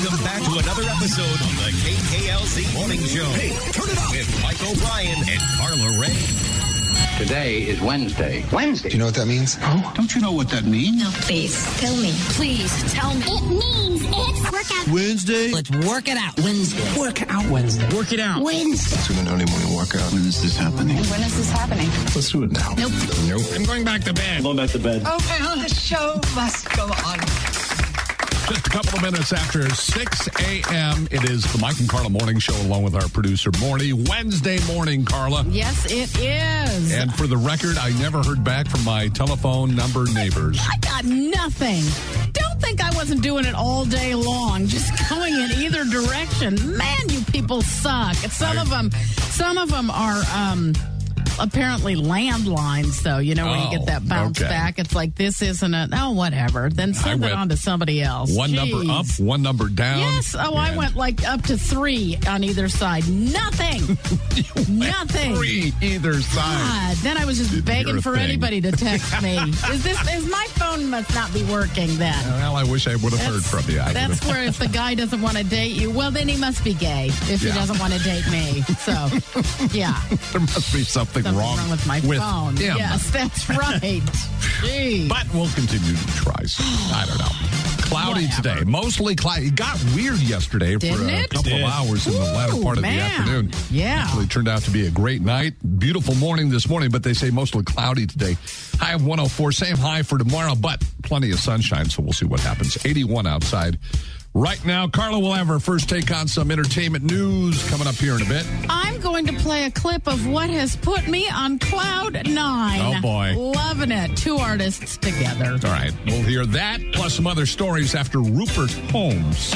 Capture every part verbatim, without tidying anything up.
Welcome back to another episode of the K K L Z Morning Show. Hey, turn it up with Mike O'Brien and Carla Ray. Today is Wednesday. Wednesday? Do you know what that means? Oh, don't you know what that means? No, please. Tell me. Please, tell me. It means it's workout Wednesday. Let's work it out. Wednesday. Work out Wednesday. Work it out. Wednesday. It's an early morning workout. When is this happening? When is this happening? Let's do it now. Nope. Nope. I'm going back to bed. Going back to bed. Oh, well, the show must go on. Just a couple of minutes after six a.m., it is the Mike and Carla Morning Show along with our producer, Morty. Wednesday morning, Carla. Yes, it is. And for the record, I never heard back from my telephone number neighbors. I got nothing. Don't think I wasn't doing it all day long, just going in either direction. Man, you people suck. Some I, of them, some of them are um, apparently landlines, though. You know, when oh, you get that bounce okay. back, it's like, this isn't a, oh, whatever. Then send I it on to somebody else. One Jeez. number up, one number down. Yes. Oh, I and went like up to three on either side. Nothing. Nothing. Three either side. God, then I was just Did begging your for thing. anybody to text me. Is this? Is my phone must not be working then? Well, I wish I would have heard from you. I That's would've- where if the guy doesn't want to date you, well, then he must be gay if Yeah. he doesn't want to date me. So, yeah. there must be something, Something wrong, wrong with my with phone. him. Yes, that's right. Jeez. But we'll continue to try. So, I don't know. Cloudy Whatever. today. Mostly cloudy. It got weird yesterday Didn't for a it? couple Did. of hours in the Ooh, latter part of man. the afternoon. Yeah. Actually turned out to be a great night. Beautiful morning this morning, but they say mostly cloudy today. High of one oh four. Same high for tomorrow, but plenty of sunshine, so we'll see what happens. eighty-one outside. Right now, Carla will have her first take on some entertainment news coming up here in a bit. I'm going to play a clip of what has put me on cloud nine. Oh, boy. Loving it. Two artists together. All right, we'll hear that, plus some other stories after Rupert Holmes.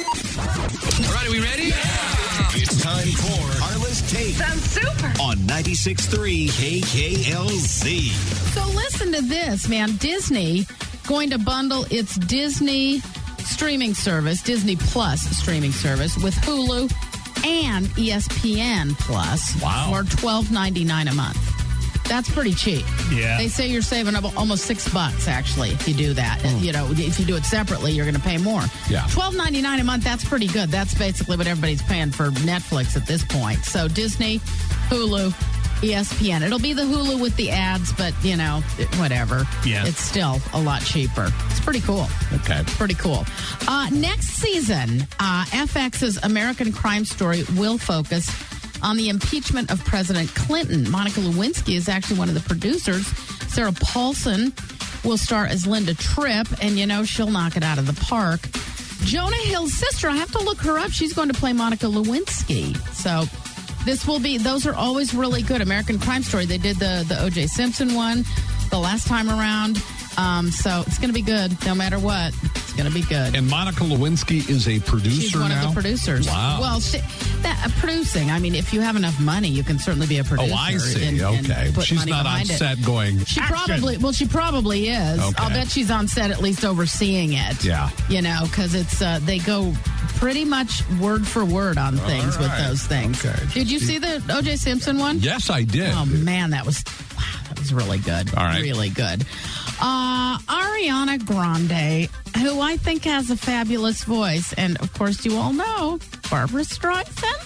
All right, are we ready? Yeah. It's time for Carla's Take. Sounds super. On ninety-six point three K K L Z. So listen to this, man. Disney going to bundle its Disney streaming service, Disney Plus streaming service, with Hulu and E S P N Plus Wow. for twelve ninety-nine a month. That's pretty cheap. Yeah. They say you're saving up almost six bucks, actually, if you do that. And, you know, if you do it separately, you're going to pay more. Yeah. twelve ninety-nine a month, that's pretty good. That's basically what everybody's paying for Netflix at this point. So Disney, Hulu, E S P N. It'll be the Hulu with the ads, but, you know, it- whatever. Yeah. It's still a lot cheaper. It's pretty cool. Okay. Pretty cool. Uh, next season, uh, F X's American Crime Story will focus on the impeachment of President Clinton. Monica Lewinsky is actually one of the producers. Sarah Paulson will star as Linda Tripp, and, you know, she'll knock it out of the park. Jonah Hill's sister, I have to look her up. She's going to play Monica Lewinsky. So this will be, those are always really good. American Crime Story, they did the, the O J Simpson one the last time around. Um, so it's going to be good no matter what. It's going to be good. And Monica Lewinsky is a producer She's one now? of the producers. Wow. Well, she, that, uh, producing, I mean, if you have enough money, you can certainly be a producer. Oh, I see. and- and Okay. put She's money not on behind it. set going, She "Action." probably, well, she probably is. Okay. I'll bet she's on set at least overseeing it. Yeah. You know, because it's, uh, they go pretty much word for word on things with right. those things. Okay. Did you see the O J Simpson one? Yes, I did. Oh, man, that was, wow, that was really good. All right. Really good. Uh, Ariana Grande, who I think has a fabulous voice. And, of course, you all know Barbara Streisand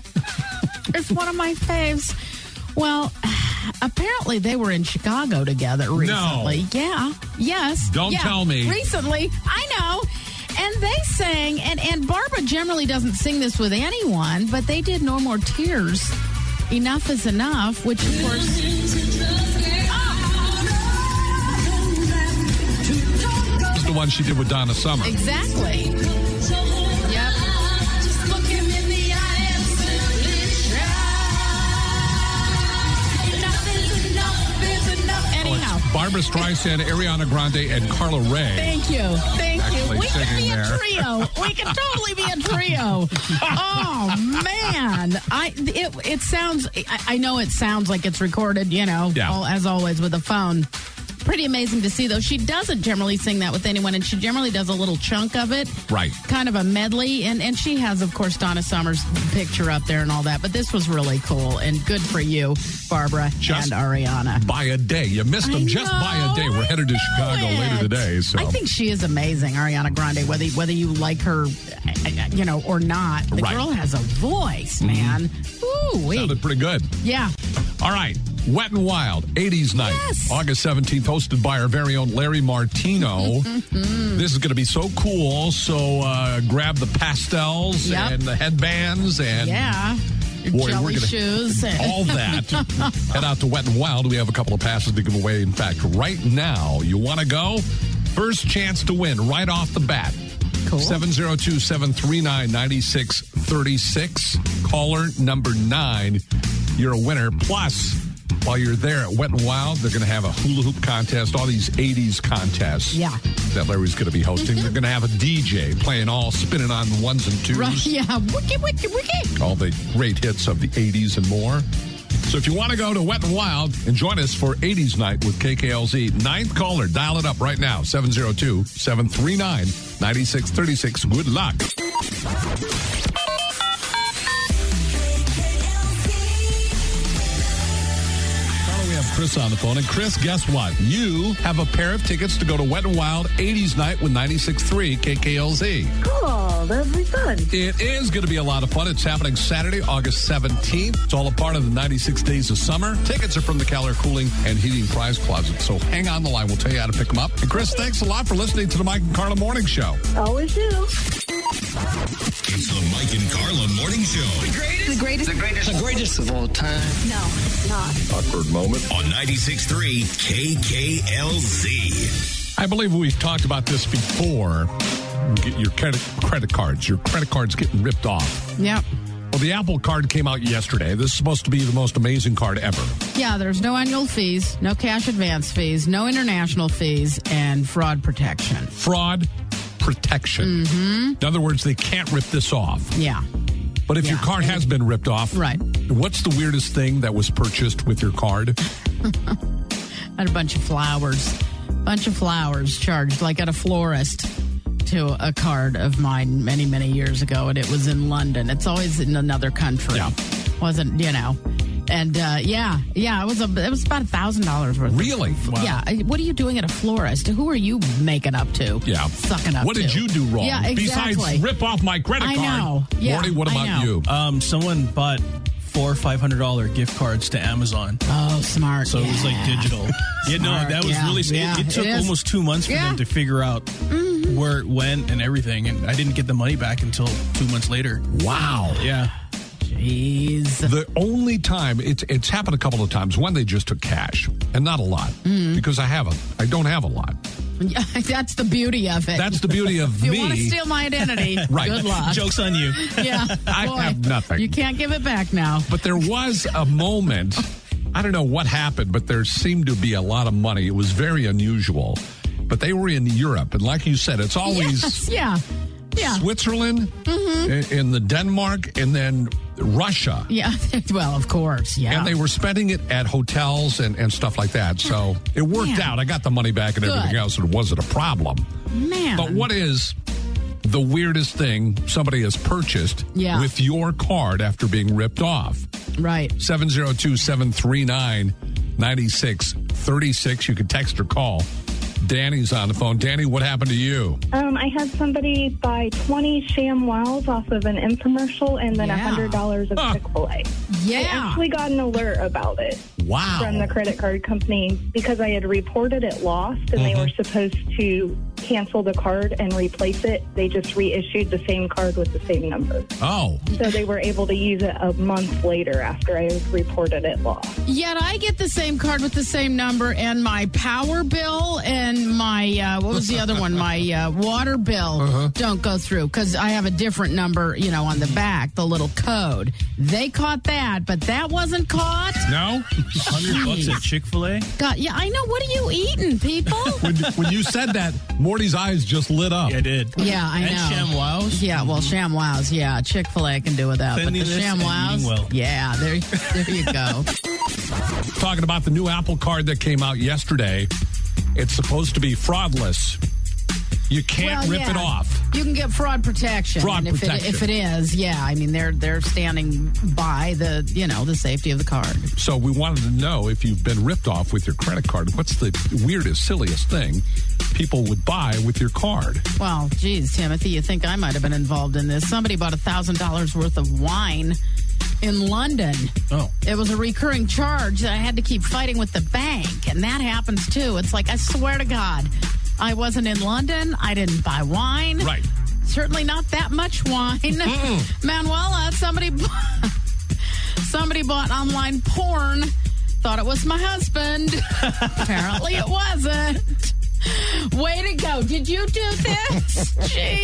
is one of my faves. Well, apparently they were in Chicago together recently. Yeah. Yes. Don't Yeah. tell me. Recently. I know. And they sang, and, and Barbara generally doesn't sing this with anyone, but they did No More Tears. Enough is Enough, which, of course... It's the one she did with Donna Summer. Exactly. Yep. Just look him in the eye and simply try. Enough is enough is enough. Anyhow. Barbara Streisand, Ariana Grande, and Carla Rae. Thank you. Thank Actually you. We can singing be there. a trio. We can totally be a trio. Oh, man. I it, it sounds, I, I know it sounds like it's recorded, you know, Yeah. all, as always with a phone. Pretty amazing to see, though. She doesn't generally sing that with anyone, and she generally does a little chunk of it. Right. Kind of a medley. And, and she has, of course, Donna Summer's picture up there and all that. But this was really cool, and good for you, Barbara Just and Ariana. By a day. You missed them I just know, by a day. We're I headed to know Chicago it. later today. So I think she is amazing, Ariana Grande, whether, whether you like her, you know, or not. The Right. girl has a voice, man. Ooh, wee. sounded pretty good. Yeah. All right. Wet and Wild, eighties night, Yes. August seventeenth, hosted by our very own Larry Martino. This is going to be so cool. So uh, grab the pastels Yep. and the headbands and Yeah. Your Boy, jelly we're gonna- shoes. and- all that. Head out to Wet and Wild. We have a couple of passes to give away. In fact, right now, you want to go? First chance to win right off the bat. Cool. seven oh two, seven three nine, nine six three six. Caller number nine. You're a winner. Plus, while you're there at Wet and Wild, they're going to have a hula hoop contest, all these eighties contests Yeah. that Larry's going to be hosting. They're going to have a D J playing all, spinning on the ones and twos. Right, yeah. Wiki, wiki, wiki. All the great hits of the eighties and more. So if you want to go to Wet and Wild and join us for eighties night with K K L Z, ninth caller, dial it up right now, seven oh two, seven three nine, nine six three six. Good luck. We have Chris on the phone. And Chris, guess what? You have a pair of tickets to go to Wet and Wild eighties night with ninety-six point three K K L Z. Cool, that'll be fun. It is going to be a lot of fun. It's happening Saturday, August seventeenth. It's all a part of the ninety-six Days of Summer. Tickets are from the Keller Cooling and Heating Prize Closet. So hang on the line. We'll tell you how to pick them up. And Chris, thanks a lot for listening to the Mike and Carla Morning Show. Always do. It's the Mike and Carla Morning Show. The greatest. The greatest. The greatest. The greatest of all time. No, it's not. Awkward moment. On ninety-six point three K K L Z. I believe we've talked about this before. Get your credit, credit cards. Your credit cards getting ripped off. Yep. Well, the Apple card came out yesterday. This is supposed to be the most amazing card ever. Yeah, there's no annual fees, no cash advance fees, no international fees, and fraud protection. Fraud protection. Mm-hmm. In other words, they can't rip this off. Yeah. But if Yeah. your card has been ripped off, Right. what's the weirdest thing that was purchased with your card? And a bunch of flowers. Bunch of flowers charged, like at a florist, to a card of mine many, many years ago, and it was in London. It's always in another country. Yeah. Wasn't, you know. And, uh, yeah, yeah, it was a, it was about a thousand dollars worth. Really? Of, Wow. Yeah. I- What are you doing at a florist? Who are you making up to? Yeah. Sucking up What to? did you do wrong? Yeah, exactly. Besides rip off my credit I card. know. Yeah, Morty, what I about know. you? Um, someone bought four or five hundred dollar gift cards to Amazon, Oh, smart. so it was like Yeah. digital. Yeah, no, Smart, that was yeah, really. yeah, it, it took it is. almost two months for Yeah. them to figure out where it went and everything, and I didn't get the money back until two months later. Wow. Yeah, Jeez. The only time it's it's happened a couple of times when they just took cash, and not a lot, Mm-hmm. because I have a I don't have a lot. Yeah, that's the beauty of it. That's the beauty of if you me. want to steal my identity, Right. good luck. joke's on you. Yeah, I boy, have nothing. You can't give it back now. But there was a moment, I don't know what happened, but there seemed to be a lot of money. It was very unusual. But they were in Europe, and like you said, it's always Yes, yeah, yeah, Switzerland, in, in the Denmark, and then Russia. yeah. Well, of course, yeah. And they were spending it at hotels and, and stuff like that. So it worked Man. out. I got the money back and Good. everything else, and it wasn't a problem. Man. But what is the weirdest thing somebody has purchased Yeah. with your card after being ripped off? Right. seven oh two, seven three nine, nine six three six. You can text or call. Danny's on the phone. Danny, what happened to you? Um, I had somebody buy twenty Sham Wows off of an infomercial and then Yeah. one hundred dollars of Huh. Chick-fil-A. I Yeah. actually got an alert about it Wow. from the credit card company because I had reported it lost and they were supposed to cancel the card and replace it. They just reissued the same card with the same number. Oh. So they were able to use it a month later after I reported it lost. Yet I get the same card with the same number, and my power bill and my uh, what was the other one? My uh, water bill Uh-huh. don't go through because I have a different number, you know, on the back, the little code. They caught that, but that wasn't caught. No? Hundred bucks at Chick Fil A. God, yeah, I know. What are you eating, people? When, when you said that, Morty's eyes just lit up. Yeah, I did. Yeah, I and know. Sham Wows. Yeah, well, Sham Wows, yeah. Chick-fil-A can do without. But the Cleanliness Sham and Wows, eating well. yeah, there, there you go. Talking about the new Apple card that came out yesterday. It's supposed to be fraudless. You can't well, rip yeah. it off. You can get fraud protection. Fraud and if protection. It, if it is, yeah, I mean they're they're standing by the you know the safety of the card. So we wanted to know if you've been ripped off with your credit card. What's the weirdest, silliest thing people would buy with your card? Well, geez, Timothy, you think I might have been involved in this? Somebody bought a thousand dollars worth of wine in London. Oh. It was a recurring charge that I had to keep fighting with the bank, and that happens too. It's like I swear to God. I wasn't in London. I didn't buy wine. Right. Certainly not that much wine. Mm-mm. Manuela, somebody bought, somebody bought online porn. Thought it was my husband. Apparently it wasn't. Way to go. Did you do this?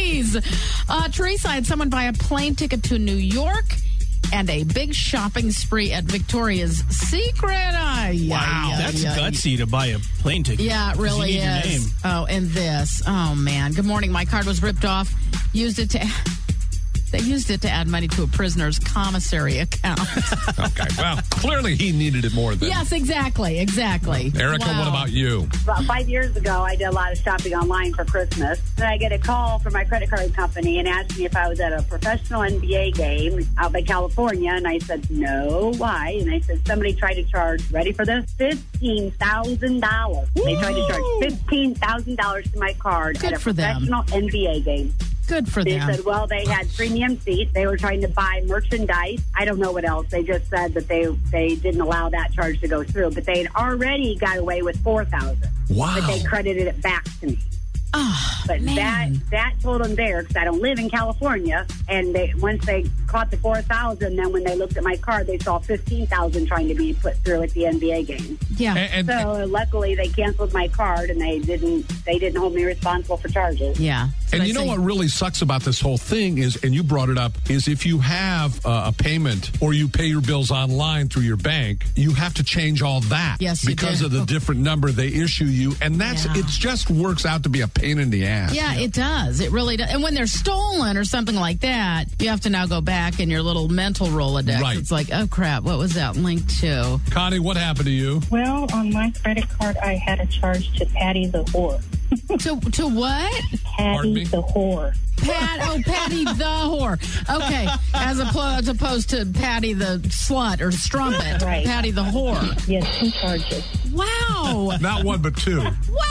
Jeez. Uh, Teresa, I had someone buy a plane ticket to New York and a big shopping spree at Victoria's Secret. Ay, Wow. ay, That's ay, ay. gutsy to buy a plane ticket. Yeah, it really you need is. Your name. Oh, and this. Oh, man. Good morning. My card was ripped off. Used it to... They used it to add money to a prisoner's commissary account. Okay. Well, clearly he needed it more than... Yes, exactly. Exactly. Erica, Wow. what about you? About five years ago, I did a lot of shopping online for Christmas. Then I get a call from my credit card company and asked me if I was at a professional N B A game out by California. And I said, no, why? And they said, somebody tried to charge, ready for this, fifteen thousand dollars. They tried to charge fifteen thousand dollars to my card Good at a for them. professional N B A game. Good for They them. said, well, they had premium seats. They were trying to buy merchandise. I don't know what else. They just said that they they didn't allow that charge to go through. But they had already got away with four thousand dollars. Wow. But they credited it back to me. Oh, But man. that that told them there, because I don't live in California, and they once they caught the four thousand, then when they looked at my card, they saw fifteen thousand trying to be put through at the N B A game. Yeah. And, and, So luckily, they canceled my card, and they didn't they didn't hold me responsible for charges. yeah. So and they you know say- what really sucks about this whole thing is, and you brought it up, is if you have uh, a payment or you pay your bills online through your bank, you have to change all that Yes, you because do. of the different number they issue you. And that's Yeah. it just works out to be a pain in the ass. Yeah, it does. It really does. And when they're stolen or something like that, you have to now go back in your little mental Rolodex. Right. It's like, oh, crap, what was that linked to? Connie, what happened to you? Well, on my credit card, I had a charge to Patty the whore. to to what? Pardon me? Patty the whore. Pat, oh, Patty the whore. Okay, as, oppo- as opposed to Patty the slut or strumpet. Right. Patty the whore. Yes, two charges. Wow. Not one, but two.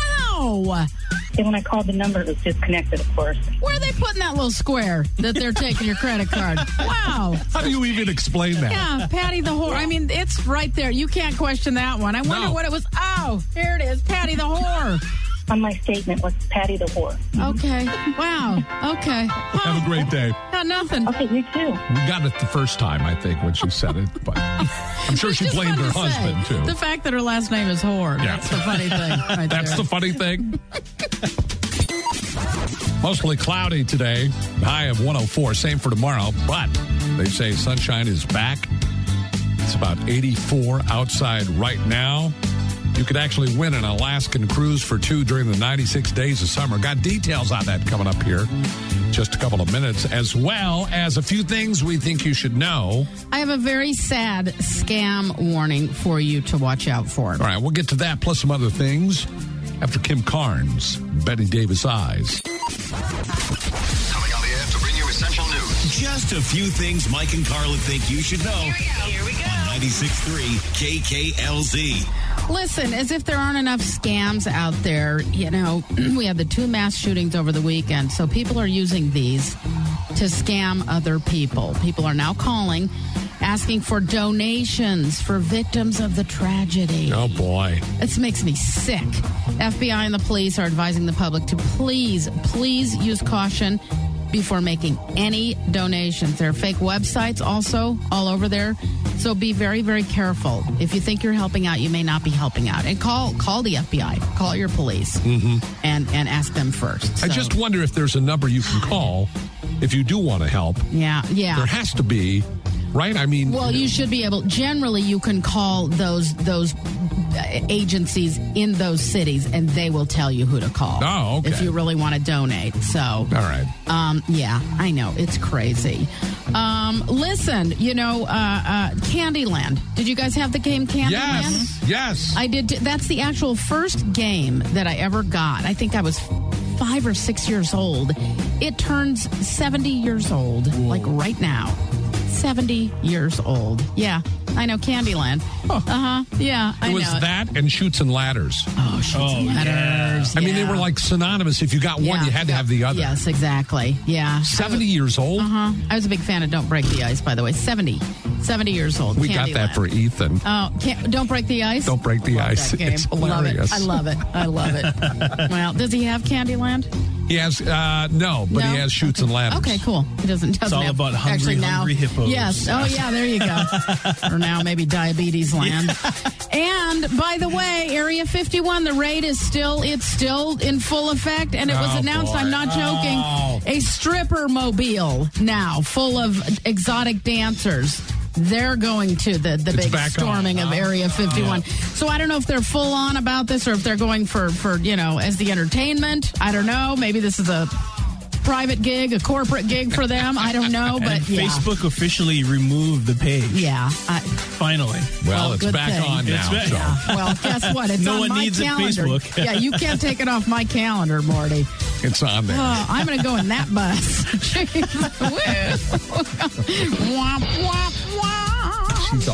Wow. And when I called the number, it was disconnected, of course. Where are they putting that little square that they're taking your credit card? Wow. How do you even explain that? Yeah, Patty the whore. I mean, it's right there. You can't question that one. I wonder No. what it was. Oh, here it is. Patty the whore. On my statement was Patty the whore. Okay. Wow. Okay. Huh. Have a great day. Got nothing. Okay, you too. We got it the first time, I think, when she said it, but I'm sure she It's just blamed fun her to husband, say. too. The fact that her last name is whore. Yeah. That's the funny thing. Right That's there. the funny thing. Mostly cloudy today. High of one oh four. Same for tomorrow. But they say sunshine is back. It's about eighty-four outside right now. You could actually win an Alaskan cruise for two during the ninety-six days of summer. Got details on that coming up here. Just a couple of minutes, as well as a few things we think you should know. I have a very sad scam warning for you to watch out for. All right, we'll get to that plus some other things after Kim Carnes, Betty Davis Eyes. Coming on the air to bring you essential news. Just a few things Mike and Carla think you should know. Here we go. Here we go. On ninety-six point three K K L Z. Listen, as if there aren't enough scams out there, you know, we had the two mass shootings over the weekend, so people are using these to scam other people. People are now calling, asking for donations for victims of the tragedy. Oh, boy. This makes me sick. F B I and the police are advising the public to please, please use caution before making any donations. There are fake websites also all over there. So be very, very careful. If you think you're helping out, you may not be helping out. And call call the F B I, call your police, Mm-hmm. and, and ask them first. I So, just wonder if there's a number you can call if you do want to help. Yeah, yeah. There has to be, right? I mean, Well, you should be able. Generally, you can call those those agencies in those cities, and they will tell you who to call. Oh, okay. If you really want to donate. So, all right. Um, yeah, I know. It's crazy. Um, listen, you know, uh, uh, Candyland. Did you guys have the game Candyland? Yes. Yes. I did. That's the actual first game that I ever got. I think I was five or six years old. It turns seventy years old, Whoa. like right now. seventy years old. Yeah, I know, Candyland. Huh. Uh-huh. Yeah, I It was know. that and Chutes and Ladders. Oh, Chutes Oh, and Ladders. I mean, they yeah. were like synonymous. If you got one, Yeah. you had to have the other. Yes, exactly. Yeah. seventy years old? Uh-huh. I was a big fan of Don't Break the Ice, by the way. seventy. seventy years old. We got that Candyland. for Ethan. Oh, can't, Don't Break the Ice? Don't Break the Love Ice. that game. It's hilarious. Love it. I love it. I love it. Well, does he have Candyland? He has, uh, no, but No? he has Chutes okay. and Ladders. Okay, cool. He doesn't, doesn't all have, about hungry, actually now, hungry hippos. Yes. Oh, yeah, there you go. Or now maybe diabetes land. And by the way, Area fifty-one, the raid is still, it's still in full effect. And it was Oh, announced, boy. I'm not joking, Oh. a stripper mobile now full of exotic dancers. They're going to the, the It's big back storming on. of Area fifty-one. So I don't know if they're full on about this or if they're going for, for, you know, as the entertainment. I don't know. Maybe this is a private gig, a corporate gig for them. I don't know, but And yeah. Facebook officially removed the page. Yeah. I, Finally. Well, Well, it's good back thing. on now. It's back. So. yeah. Well, guess what? It's No on one my needs it, calendar. Facebook. Yeah, you can't take it off my calendar, Morty. It's on there. Oh, I'm going to go in that bus. Womp, womp, womp. She's a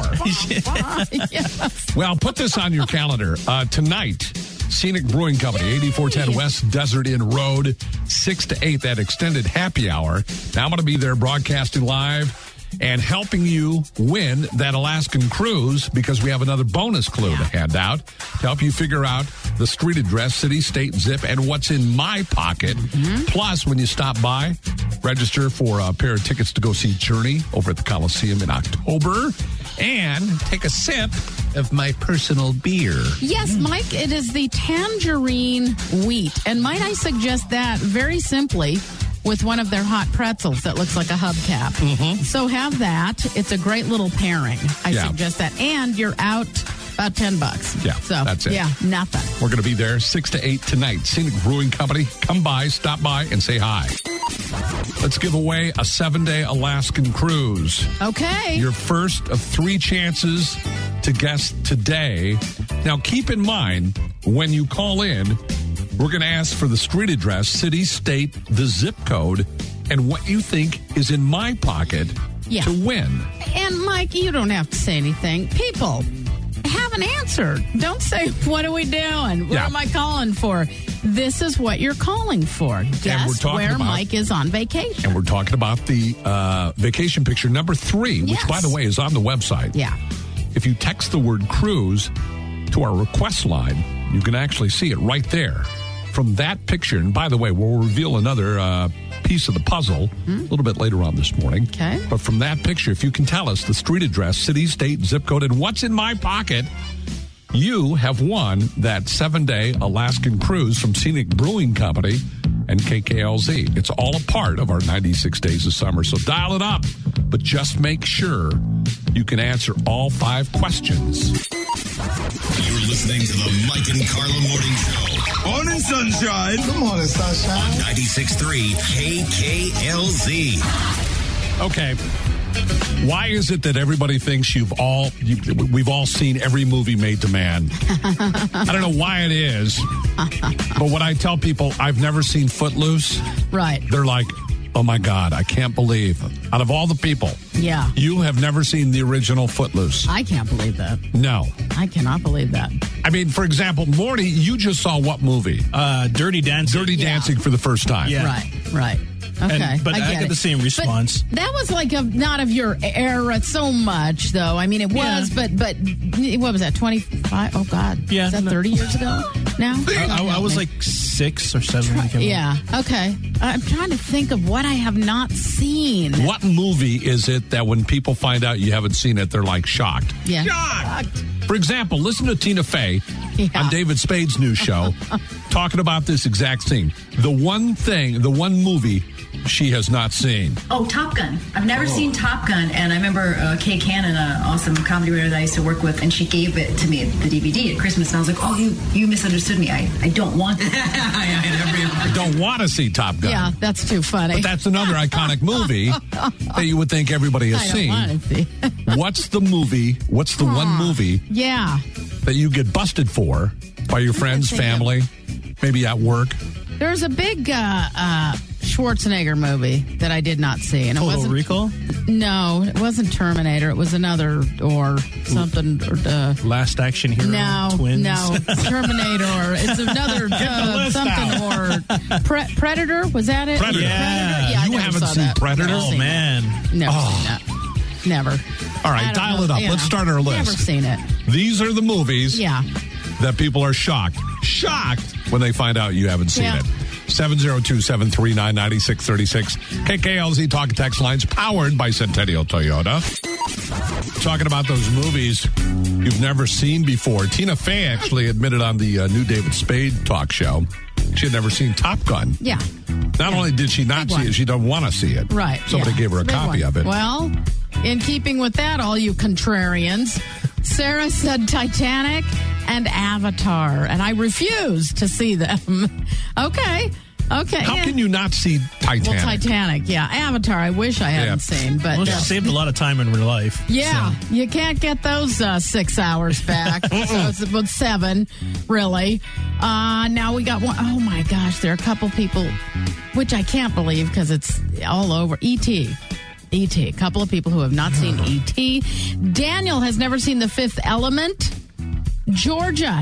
whore. Yes. Well, put this on your calendar. Uh, tonight, Scenic Brewing Company, eighty-four ten West Desert Inn Road, six to eight, that extended happy hour. Now I'm going to be there broadcasting live and helping you win that Alaskan cruise because we have another bonus clue to hand out to help you figure out the street address, city, state, zip, and what's in my pocket. Mm-hmm. Plus, when you stop by, register for a pair of tickets to go see Journey over at the Coliseum in October and take a sip of my personal beer. Yes, Mike, it is the tangerine wheat. And might I suggest that very simply with one of their hot pretzels that looks like a hubcap. Mm-hmm. So have that. It's a great little pairing. I Yeah. suggest that. And you're out about ten bucks. Yeah, so, that's it. Yeah, nothing. We're going to be there six to eight tonight. Scenic Brewing Company. Come by, stop by, and say hi. Let's give away a seven-day Alaskan cruise. Okay. Your first of three chances to guess today. Now, keep in mind, when you call in, we're going to ask for the street address, city, state, the zip code, and what you think is in my pocket Yeah. to win. And Mike, you don't have to say anything. People, have an answer. Don't say, what are we doing? What Yeah. am I calling for? This is what you're calling for. Guess we're talking where about- Mike is on vacation. And we're talking about the uh, vacation picture number three, which, Yes. by the way, is on the website. Yeah. If you text the word cruise to our request line, you can actually see it right there. From that picture, and by the way, we'll reveal another uh, piece of the puzzle a little bit later on this morning. Okay. But from that picture, if you can tell us the street address, city, state, zip code, and what's in my pocket, you have won that seven-day Alaskan cruise from Scenic Brewing Company and K K L Z. It's all a part of our ninety-six Days of Summer, so dial it up. But just make sure you can answer all five questions. You're listening to the Mike and Carla Morning Show. Morning, sunshine. Good morning, sunshine. ninety-six point three K K L Z. Okay. Why is it that everybody thinks you've all you, we've all seen every movie made to man? I don't know why it is, but when I tell people I've never seen Footloose, Right. they're like, "Oh my God, I can't believe out of all the people, Yeah. you have never seen the original Footloose." I can't believe that. No, I cannot believe that. I mean, for example, Morty, you just saw what movie? Uh, Dirty Dancing. Dirty Yeah. Dancing for the first time. Yeah. Right, right. Okay. And- but I get got it. the same response. But that was like a, not of your era so much, though. I mean, it was, Yeah. but but what was that? twenty-five? Oh God, Yeah. Is that thirty years ago now? I, I, I was like six or seven when it came out. Yeah. Okay. I'm trying to think of what I have not seen. What movie is it that when people find out you haven't seen it, they're like shocked? Yeah. Shocked! For example, listen to Tina Fey Yeah. on David Spade's new show. talking about this exact scene. The one thing, the one movie she has not seen. Oh, Top Gun. I've never oh. seen Top Gun, and I remember uh, Kay Cannon, an awesome comedy writer that I used to work with, and she gave it to me, the D V D at Christmas, and I was like, oh, you you misunderstood me. I, I don't want it. I don't want to see Top Gun. Yeah, that's too funny. But that's another iconic movie that you would think everybody has I don't seen. want to see. What's the movie, what's the huh. one movie yeah. that you get busted for by your friends, family, maybe at work? There's a big uh, uh, Schwarzenegger movie that I did not see. And it Total wasn't, Recall? No, it wasn't Terminator. It was another or something. Or, uh, Last Action Hero? No, Twins? no. Terminator. It's another uh, something or Pre- Predator. Was that it? Predator. Yeah. Predator? yeah you I haven't saw seen that. Predator? Never Oh, seen man. That. Never oh. seen that. Never. All right, dial know, it up. yeah. Let's start our list. Never seen it. These are the movies Yeah. that people are shocked, shocked when they find out you haven't seen Yeah. it. seven oh two, seven three nine, nine six three six. K K L Z Talk and Text Lines powered by Centennial Toyota. Talking about those movies you've never seen before. Tina Fey actually admitted on the uh, new David Spade talk show she had never seen Top Gun. Yeah. Not only did she not Big see one. it, she don't want to see it. Right. Somebody yeah. gave her a Big copy one. of it. Well, in keeping with that, all you contrarians, Sarah said Titanic and Avatar, and I refuse to see them. okay. Okay. How yeah. can you not see Titanic? Well, Titanic, yeah. Avatar, I wish I hadn't Yeah. seen, but Well, she uh, saved a lot of time in real life. yeah, so. you can't get those uh, six hours back. So it's about seven, really. Uh, now we got one. Oh my gosh, there are a couple people, which I can't believe because it's all over. E T E T A couple of people who have not seen E T Daniel has never seen The Fifth Element. Georgia,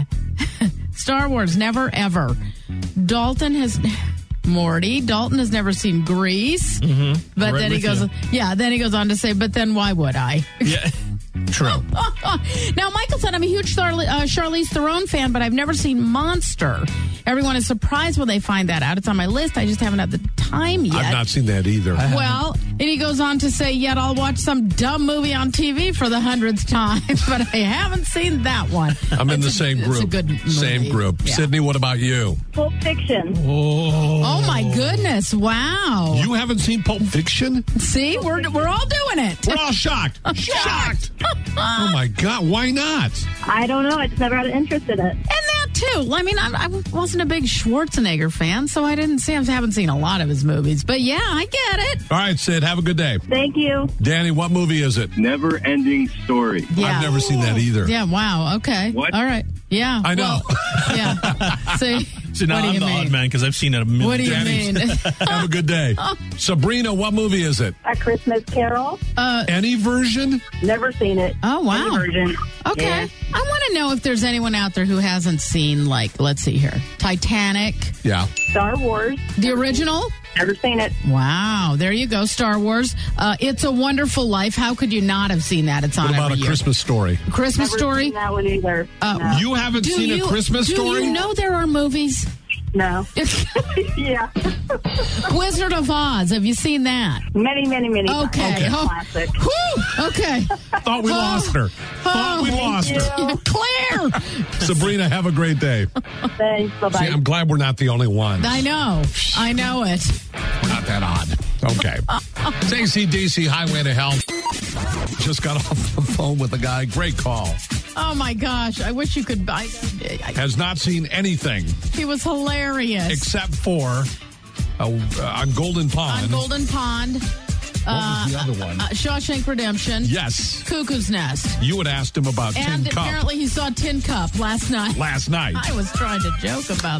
Star Wars, never ever. Dalton has. Morty. Dalton has never seen Grease. Mm-hmm. But right then he goes, you. yeah, then he goes on to say, but then why would I? Yeah. True. Now, Michael said, I'm a huge Charli- uh, Charlize Theron fan, but I've never seen Monster. Everyone is surprised when they find that out. It's on my list. I just haven't had the time yet. I've not seen that either. Well, and he goes on to say, yet I'll watch some dumb movie on T V for the hundredth time, but I haven't seen that one. I'm in It's the a- same it's group. a good movie. Same group. Yeah. Sydney, what about you? Pulp Fiction. Oh. Oh, my goodness. Wow. You haven't seen Pulp Fiction? See, we're, we're all doing it. We're all shocked. Shocked. Oh, my God. Why not? I don't know. I just never had an interest in it. And that too. I mean, I, I wasn't a big Schwarzenegger fan, so I didn't see. I haven't seen a lot of his movies, but yeah, I get it. All right, Sid. Have a good day. Thank you. Danny, what movie is it? Never Ending Story. Yeah. I've never seen that either. Yeah. Wow. Okay. What? All right. Yeah. I know. Well, yeah. See. So now what do I'm you the mean? odd man because I've seen it a million What do you Danny's- mean? Have a good day. Sabrina, what movie is it? A Christmas Carol. uh, Any version? Never seen it. oh wow. Any version. Okay. Yeah. I want to know if there's anyone out there who hasn't seen, like, let's see here, Titanic, Yeah. Star Wars. the original. Never seen it. Wow. There you go. Star Wars. Uh, It's a Wonderful Life. How could you not have seen that? It's on What about every A year. Christmas Story? Christmas Never Story. seen that one either. Uh, no. You haven't Do seen you, A Christmas do Story? you know there are movies? No. Yeah. Wizard of Oz. Have you seen that? Many, many, many. times. Okay. It's a Oh. classic. Whew. Okay. Thought we Oh. lost her. Thought we Oh. lost her. Yeah, Claire. Sabrina, have a great day. Thanks. Bye-bye. See, I'm glad we're not the only ones. I know. I know it. We're not that odd. Okay. It's A C D C Highway to Hell. Just got off the phone with a guy. Great call. Oh my gosh! I wish you could buy. I, Has not seen anything he was hilarious. except for uh, on Golden Pond. On Golden Pond. What was the other one? Uh, Shawshank Redemption. Yes. Cuckoo's Nest. You had asked him about And Tin Cup apparently he saw Tin Cup last night. last night. I was trying to joke about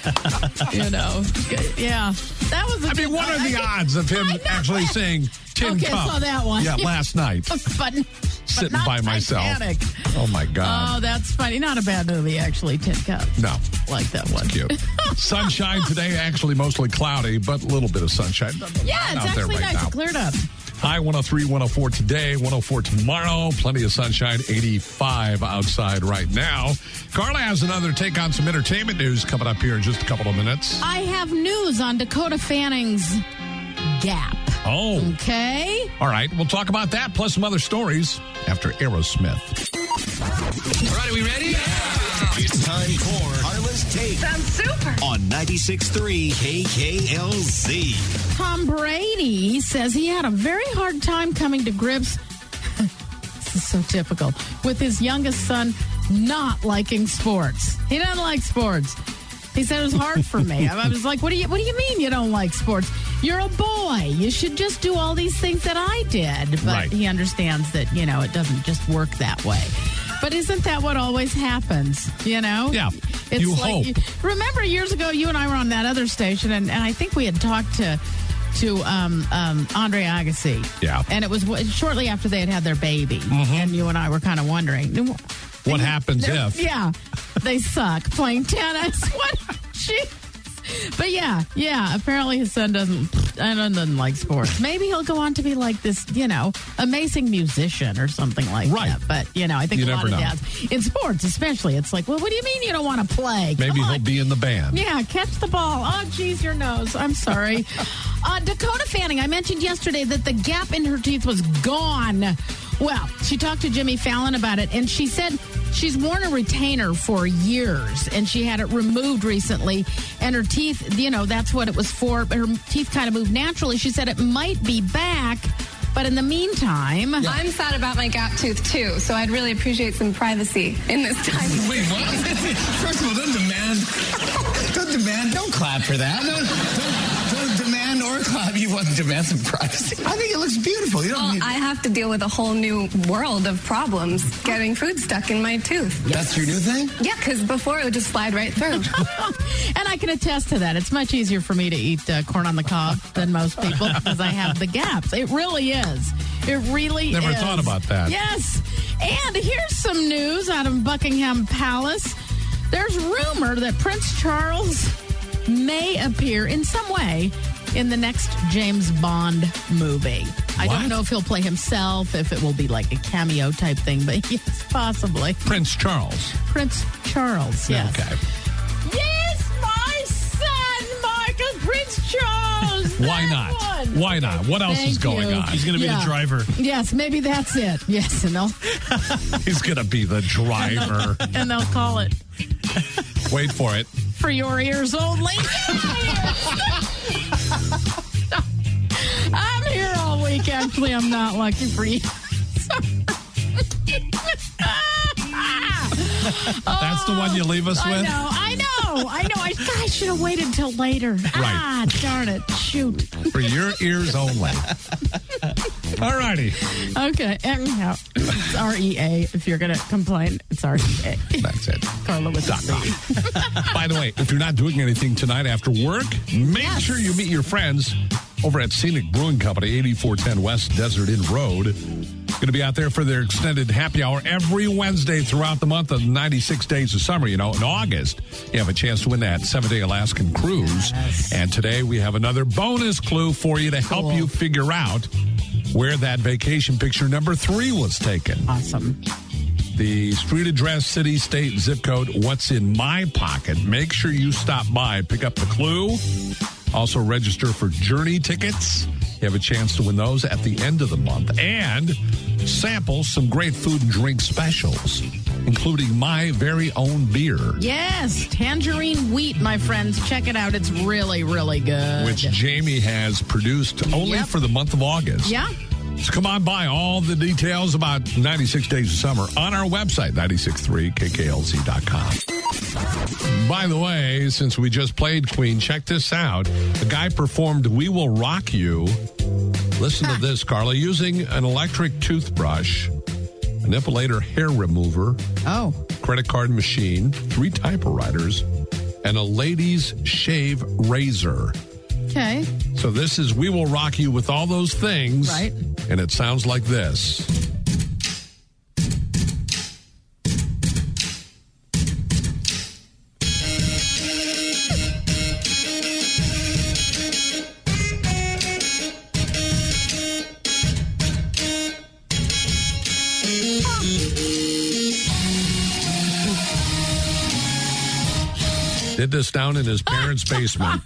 the, you know, yeah. That was. A I mean, good- what are I- the I- odds of him I know. actually saying Tin Okay, Cup? saw that one. Yeah, last night. but Sitting but not by myself. Titanic. Oh, my God. Oh, that's funny. Not a bad movie, actually. Tin Cup. No. Like that one. Cute. Sunshine today, actually mostly cloudy, but a little bit of sunshine. Yeah, it's out there actually right nice. now. It cleared up. High one oh three, one oh four today, one oh four tomorrow. Plenty of sunshine, eighty-five outside right now. Carla has another take on some entertainment news coming up here in just a couple of minutes. I have news on Dakota Fanning's Gap. Oh. Okay. All right, we'll talk about that plus some other stories after Aerosmith. All right, are we ready? Yeah. It's time for Carla's Take. Sounds super. On ninety-six point three K K L Z. Tom Brady says he had a very hard time coming to grips, this is so typical, with his youngest son not liking sports. He doesn't like sports. He said it was hard for me. I was like, what do you what do you mean you don't like sports? You're a boy. You should just do all these things that I did. But Right. he understands that, you know, it doesn't just work that way. But isn't that what always happens, you know? Yeah, It's you like, hope. You, remember years ago, you and I were on that other station, and, and I think we had talked to to um, um, Andre Agassi. Yeah. And it was w- shortly after they had had their baby. And you and I were kind of wondering. What happens if? Yeah, they suck playing tennis. What? Jeez. But yeah, yeah. Apparently his son doesn't doesn't like sports. Maybe he'll go on to be like this, you know, amazing musician or something like Right. that. But you know, I think You a lot never of know. dads in sports, especially, it's like, well, what do you mean you don't want to play? Come Maybe on. he'll be in the band. Yeah, catch the ball. Oh, geez, your nose. I'm sorry. uh, Dakota Fanning, I mentioned yesterday that the gap in her teeth was gone. Well, she talked to Jimmy Fallon about it, and she said she's worn a retainer for years, and she had it removed recently, and her teeth, you know, that's what it was for. Her teeth kind of moved naturally. She said it might be back, but in the meantime... I'm sad about my gap tooth, too, so I'd really appreciate some privacy in this time. Wait, what? First of all, don't demand. Don't demand. Don't clap for that. Don't, don't, don't demand or clap. You want to demand some privacy. I think it looks beautiful. You don't Well, need. I have to deal with a whole new world of problems getting food stuck in my tooth. That's your new thing? Yeah, because before it would just slide right through. And I can attest to that. It's much easier for me to eat uh, corn on the cob than most people because I have the gaps. It really is. It really Never is. thought about that. Yes. And here's some news out of Buckingham Palace. There's rumor that Prince Charles may appear in some way in the next James Bond movie. I What? don't know if he'll play himself, if it will be like a cameo type thing, but yes, possibly. Prince Charles. Prince Charles, yes. Okay. Yes, my son, Michael, Prince Charles. Why that not? one. Why not? What else Thank is going you. on? He's going to be Yeah. the driver. Yes, maybe that's it. Yes, and they'll He's going to be the driver. and they'll call it Wait for it. For Your Ears Only. I'm here all week. Actually, I'm not lucky for you. That's the one you leave us I with? know, I know, I know. I, I should have waited till later. Ah, darn it. Shoot. For your ears only. All righty. Okay, anyhow, it's R E A. If you're going to complain, it's R E A. That's it. Carla with Dot the com. By the way, if you're not doing anything tonight after work, make Yes. sure you meet your friends over at Scenic Brewing Company, eighty-four ten West Desert Inn Road. Going to be out there for their extended happy hour every Wednesday throughout the month of ninety-six days of summer. You know, in August, you have a chance to win that seven-day Alaskan cruise. Yes. And today we have another bonus clue for you to help Cool. you figure out where that vacation picture number three was taken. Awesome. The street address, city, state, zip code, what's in my pocket. Make sure you stop by, pick up the clue. Also register for Journey tickets. You have a chance to win those at the end of the month. And sample some great food and drink specials, including my very own beer, Yes, tangerine wheat, my friends. Check it out. It's really, really good. which Jamie has produced only Yep. for the month of August. Yeah. So come on by. All the details about ninety-six Days of Summer on our website, nine six three K K L Z dot com. By the way, since we just played Queen, check this out. The guy performed We Will Rock You. Listen to this, Carla. Using an electric toothbrush, an Epilator hair remover, Oh. credit card machine, three typewriters, and a ladies' shave razor. Okay. So this is We Will Rock You with all those things. Right. And it sounds like this. Did this down in his parents' basement.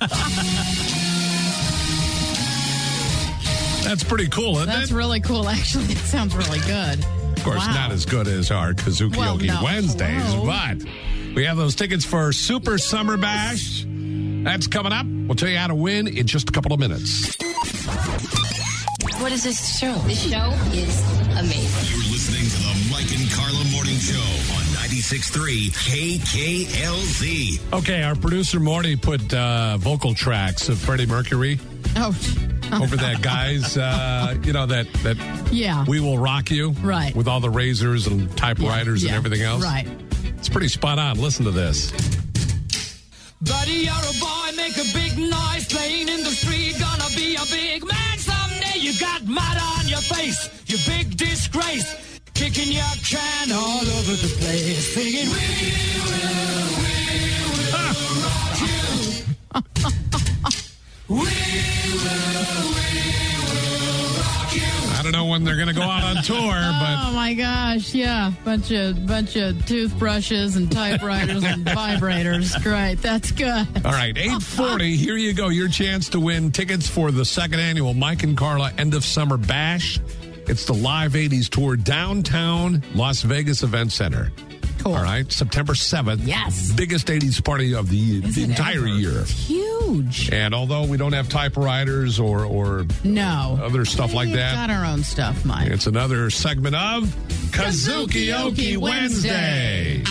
That's pretty cool, isn't That's it? really cool, actually. It sounds really good. Of course, Wow. not as good as our Kazuki Well, Oki no. Wednesdays, Hello. but we have those tickets for Super Summer Bash. That's coming up. We'll tell you how to win in just a couple of minutes. What is this show? This show is amazing. You're listening to the Mike and Carla Morning Show on ninety-six point three K K L Z. Okay, our producer Morty put uh, vocal tracks of Freddie Mercury Oh, over that guy's, uh, you know, that, that yeah. We Will Rock You. Right. With all the razors and typewriters Yeah, and everything else. Right. It's pretty spot on. Listen to this. Buddy, you're a boy, make a big noise, playing in the street, gonna be a big man someday. You got mud on your face, you big disgrace, kicking your can all over the place, singing, we will, we will rock you. We will, we will rock you. I don't know when they're going to go out on tour, but Oh my gosh, yeah. Bunch of bunch of toothbrushes and typewriters and vibrators. Great. That's good. all right, eight forty, here you go. Your chance to win tickets for the second annual Mike and Carla End of Summer Bash. It's the Live eighties Tour, downtown Las Vegas Event Center. Cool. All right, September seventh. Yes. Biggest eighties party of the, the it entire ever? year. Huge. And although we don't have typewriters or, or No. other stuff like We've that, got our own stuff, Mike. it's another segment of Kazuki Oki Wednesday.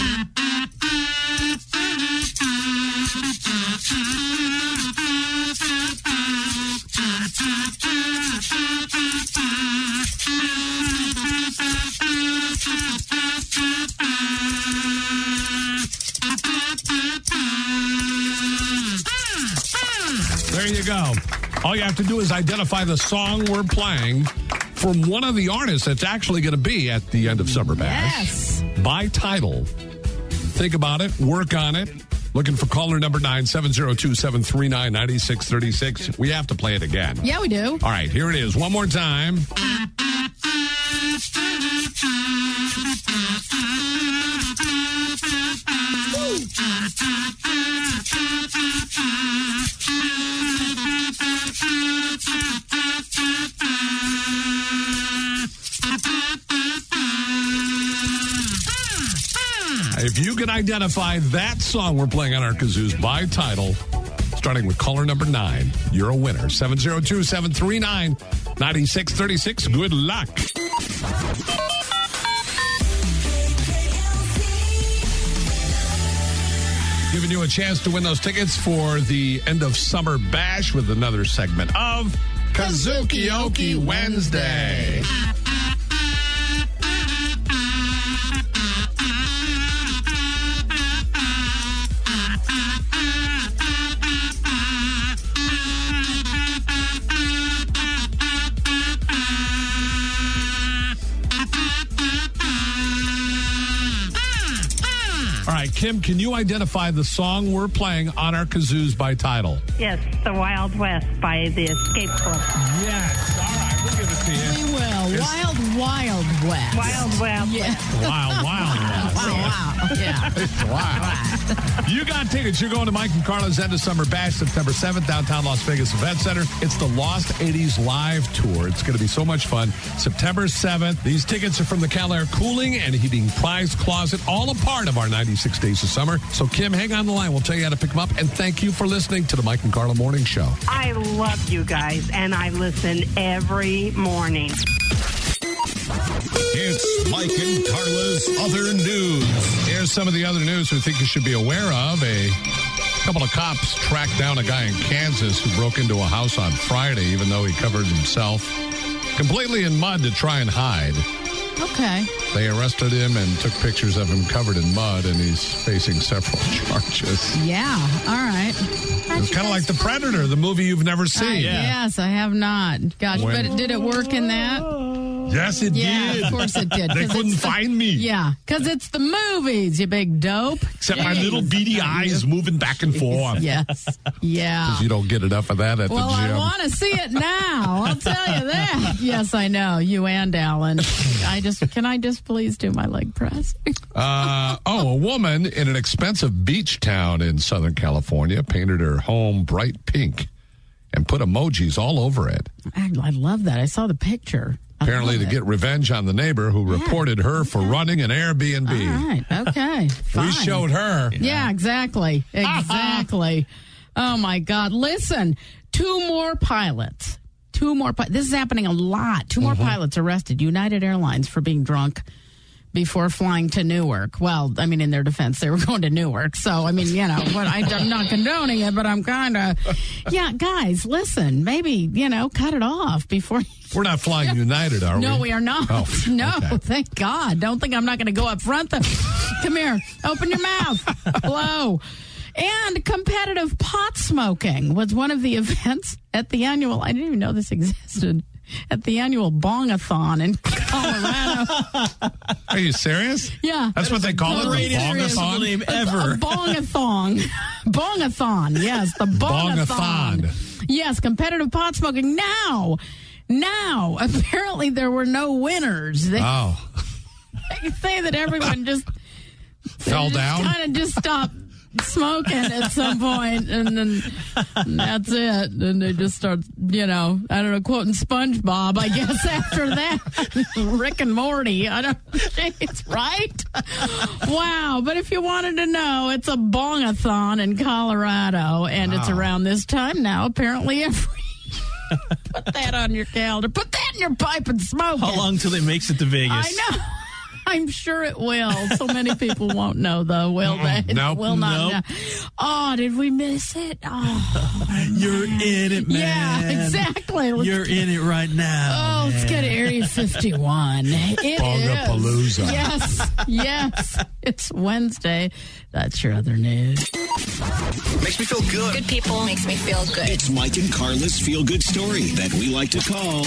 There you go. All you have to do is identify the song we're playing from one of the artists that's actually going to be at the End of Summer Bash. Yes. By title. Think about it. Work on it. Looking for caller number nine seven zero two, seven three nine, nine six three six. We have to play it again. Yeah, we do. All right, here it is. One more time. If you can identify that song we're playing on our kazoos by title, starting with caller number nine, you're a winner. seven zero two, seven three nine, nine six three six. Good luck. Giving you a chance to win those tickets for the End of Summer Bash with another segment of Kazuki Oki Wednesday. All right, Kim, can you identify the song we're playing on our kazoos by title? Yes, The Wild West by the Escape Club. Yes. All right, we'll give it to you. We will. It's- Wild, Wild West. Wild West. Yeah. Wild, wild, wild. Wow, wow. Yeah. Wow. You got tickets. You're going to Mike and Carla's End of Summer Bash, September seventh, downtown Las Vegas Event Center. It's the Lost eighties Live Tour. It's going to be so much fun. September seventh. These tickets are from the Cal Air Cooling and Heating Prize Closet, all a part of our ninety-six Days of Summer. So, Kim, hang on the line. We'll tell you how to pick them up. And thank you for listening to the Mike and Carla Morning Show. I love you guys, and I listen every morning. It's Mike and Carla's Other News. Here's some of the other news we think you should be aware of. A couple of cops tracked down a guy in Kansas who broke into a house on Friday, even though he covered himself completely in mud to try and hide. Okay. They arrested him and took pictures of him covered in mud, and he's facing several charges. Yeah. All right. It's kind of like The Predator, the movie you've never seen. Uh, Yes, I have not. Gosh, When- but did it work in that? Yes, it Yeah, did. of course it did. They 'cause couldn't it's the- find me. Yeah, because it's the movies, you big dope. Except my little beady eyes moving back and forth. Yes. Yeah. Because you don't get enough of that at Well, the I gym. want to see it now. I'll tell you that. Yes, I know. You and Alan. I just can I just please do my leg press? Uh, oh, a woman in an expensive beach town in Southern California painted her home bright pink and put emojis all over it. I, I love that. I saw the picture. Apparently to it. get revenge on the neighbor who Yeah. reported her for running an Airbnb. All right. Okay. Fine. We showed her. Yeah, exactly. Exactly. Oh, my God. Listen, two more pilots. Two more. Pi- this is happening a lot. Two more Mm-hmm. pilots arrested. United Airlines for being drunk before flying to Newark. Well, I mean, in their defense, they were going to Newark. So, I mean, you know, but I, I'm not condoning it, but I'm kind of, yeah, guys, listen, maybe, you know, cut it off before. We're not flying United, are we? No, we are not. Oh, no, okay. thank God. Don't think I'm not going to go up front. Though. Come here. Open your mouth. Hello. And competitive pot smoking was one of the events at the annual, I didn't even know this existed, at the annual Bongathon in Colorado. Are you serious? Yeah. That's what they call it, the Greatest Bongathon? name A, ever. a bongathon. Bongathon. Yes, the bongathon. Bongathon. Yes, competitive pot smoking. Now, now, apparently there were no winners. They, Oh. they say that everyone just Fell down? kind of just stopped smoking at some point, and then and that's it. And they just start, you know, I don't know, quoting SpongeBob, I guess, after that. Rick and Morty. I don't it's right? Wow. But if you wanted to know, it's a bongathon in Colorado, and it's Wow. around this time now, apparently every put that on your calendar. Put that in your pipe and smoke How it. long till it makes it to Vegas? I know. I'm sure it will. So many people won't know, though, will they? Nope. Will not Nope. know. Oh, did we miss it? Oh, You're in it, man. yeah, exactly. Let's, You're in it right now. oh, let's get Area fifty-one. It Bongapalooza. is. Yes, yes. It's Wednesday. That's your other news. Makes me feel good. Good people makes me feel good. It's Mike and Carla's feel-good story that we like to call...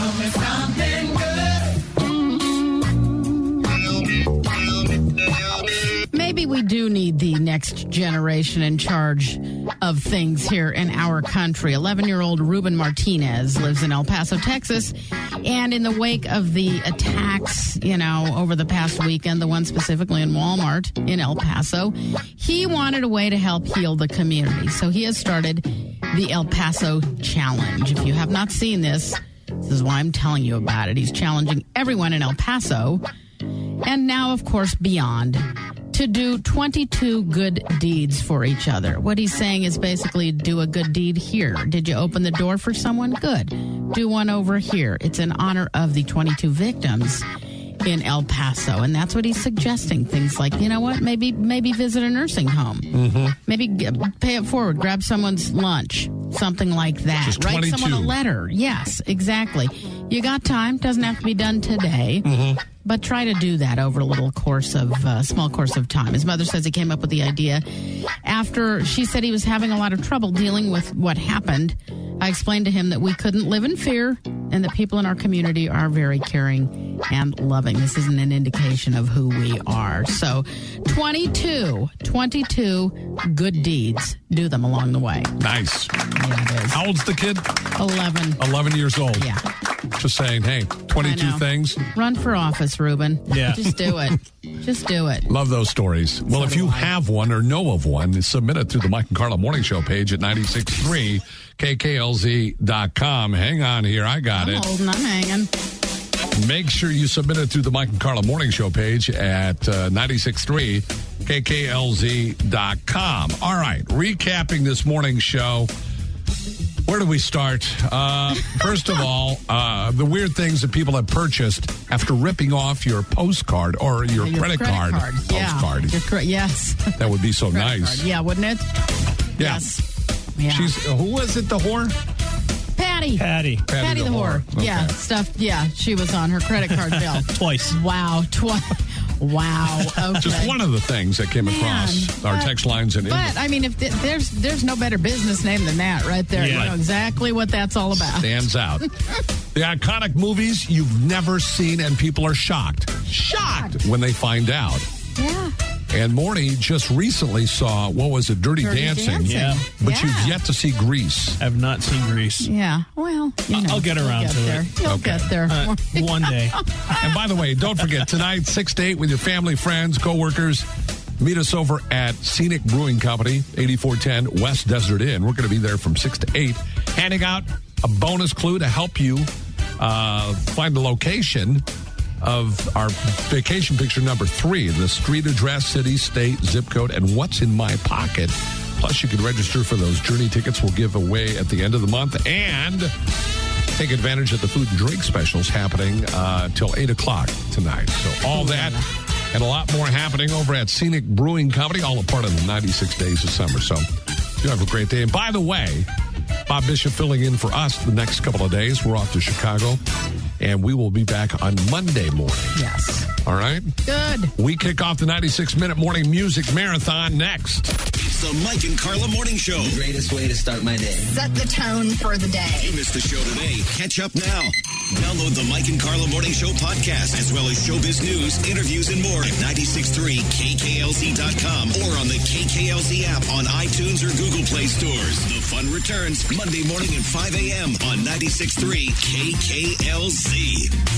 Maybe we do need the next generation in charge of things here in our country. eleven-year-old Ruben Martinez lives in El Paso, Texas, and in the wake of the attacks, you know, over the past weekend, the one specifically in Walmart in El Paso, he wanted a way to help heal the community. So he has started the El Paso Challenge. If you have not seen this, this is why I'm telling you about it. He's challenging everyone in El Paso, and now, of course, beyond, to do twenty-two good deeds for each other. What he's saying is basically do a good deed here. Did you open the door for someone? Good. Do one over here. It's in honor of the twenty-two victims in El Paso, and that's what he's suggesting. Things like, you know what, maybe maybe visit a nursing home. Mm-hmm. Maybe g- pay it forward, grab someone's lunch, something like that. Just Write twenty-two. someone a letter. Yes, exactly. You got time. Doesn't have to be done today. Mm-hmm. But try to do that over a little course of, uh, small course of time. His mother says he came up with the idea after she said he was having a lot of trouble dealing with what happened. I explained to him that we couldn't live in fear and that people in our community are very caring and loving. This isn't an indication of who we are. So twenty-two, twenty-two good deeds. Do them along the way. Nice. Yeah, it is. How old's the kid? eleven. eleven years old. Yeah. Just saying, hey, I twenty-two know. things. Run for office, Ruben. Yeah. Just do it. Just do it. Love those stories. Well, if do you I. have one or know of one, submit it through the Mike and Carla Morning Show page at ninety-six point three K K L Z dot com. Hang on here. I got I'm it. holding, I'm hanging. Make sure you submit it through the Mike and Carla Morning Show page at uh, ninety-six point three K K L Z dot com. All right. Recapping this morning's show. Where do we start? Uh, first of all, uh, the weird things that people have purchased after ripping off your postcard or your, Your credit, card, Yeah. postcard. Your cre- yes. That would be so Credit nice. card. Yeah, wouldn't it? Yeah. Yes. Yeah. She's who was it? The whore? Patty. Patty. Patty Patty the the whore. whore. Yeah, Okay. stuff. Yeah, she was on her credit card bill. Twice. Wow. Twice. Wow. Okay. Just one of the things that came Man, across our but- text lines and But I mean, if th- there's there's no better business name than that, right there. Yeah. You know exactly what that's all about. stands out. The iconic movies you've never seen, and people are shocked. Shocked when they find out. Yeah. And Morty just recently saw, what was it, Dirty, Dirty Dancing. Dancing. Yeah. But Yeah. you've yet to see Grease. I've not seen Grease. Yeah. Well, you know, I'll get you'll around get to there. it. You'll Okay. get there. Uh, one day. And by the way, don't forget, tonight, six to eight with your family, friends, coworkers. Meet us over at Scenic Brewing Company, eighty-four ten West Desert Inn. We're going to be there from six to eight, handing out a bonus clue to help you uh, find the location of our vacation picture number three, the street address, city, state, zip code, and what's in my pocket. Plus, you can register for those journey tickets we'll give away at the end of the month and take advantage of the food and drink specials happening uh, till eight o'clock tonight. So all that and a lot more happening over at Scenic Brewing Company, all a part of the ninety-six Days of Summer. So you have a great day. And by the way, Bob Bishop filling in for us the next couple of days. We're off to Chicago, and we will be back on Monday morning. Yes. All right? Good. We kick off the ninety-six minute morning music marathon next. It's the Mike and Carla Morning Show. The greatest way to start my day. Set the tone for the day. You missed the show today. Catch up now. Download the Mike and Carla Morning Show podcast, as well as showbiz news, interviews, and more at nine six three K K L Z dot com or on the K K L Z app on iTunes or Google Play stores. The fun returns Monday morning at five a.m. on ninety-six point three K K L Z.